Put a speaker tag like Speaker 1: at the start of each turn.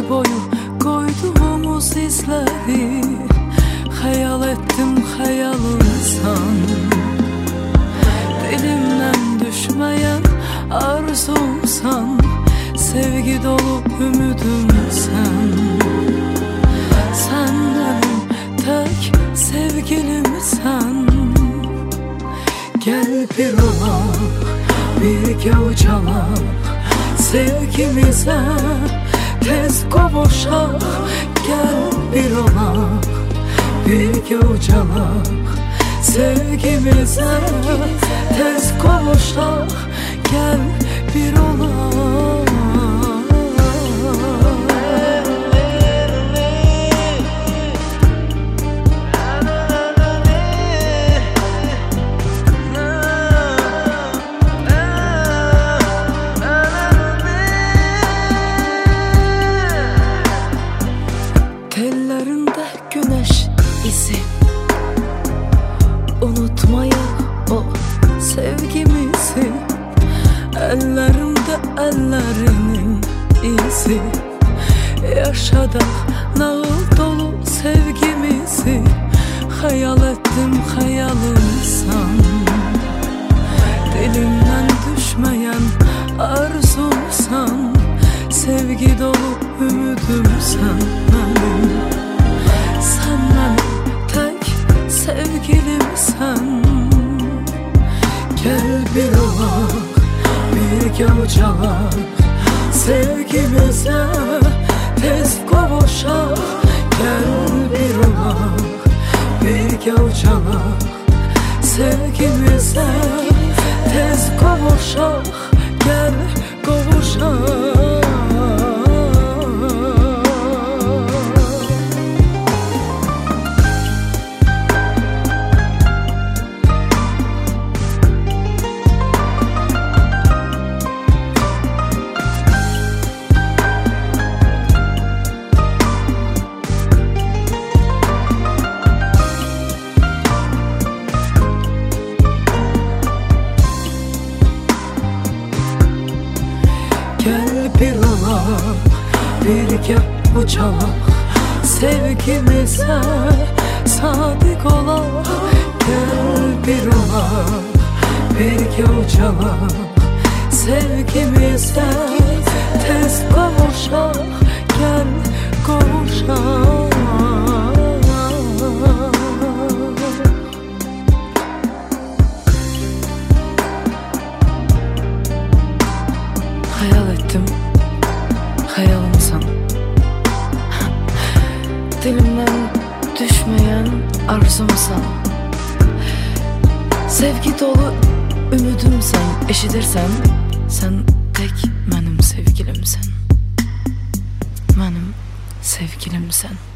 Speaker 1: Ömür boyu koyduğumuz izleri hayal ettim, hayalımsan. Dilimden düşmeyen arzumsan, sevgi dolu ümidimsen. Sen benim tek sevgilimsen. Gel bir olaq, birgə ucalaq, sevgimize tez qovuşaq. Gel bir olaq, birgə ucalaq, sevgimize tez qovuşaq. Gel bir olaq. Tellerinde güneş izi, unutmayaq o sevgimizi. Ellerimde ellerinin izi, yaşadaq nağıl dolu sevgimizi. Hayal ettim, hayalımsan. Dilimden düşmeyen arzumsan, sevgi dolu ümidimsen benim. Sen benim tek sevgilimsen. Gel bir olaq, birgə ucalaq, sevgimize tez qovuşaq. Gel bir olaq, birgə ucalaq, sevgimize tez qovuşaq. Gel qovuşaq. Gel bir olaq, birgə ucalaq, sevgimize sadık olaq. Gel bir olaq, birgə ucalaq, sevgimize tez qovuşaq. Gel qovuşaq. Hayal ettim, hayalımsan. Dilimden düşmeyen arzumsan. Sevgi dolu ümidimsen. Eşidirsen, sen tek benim sevgilimsen. Benim sevgilimsen.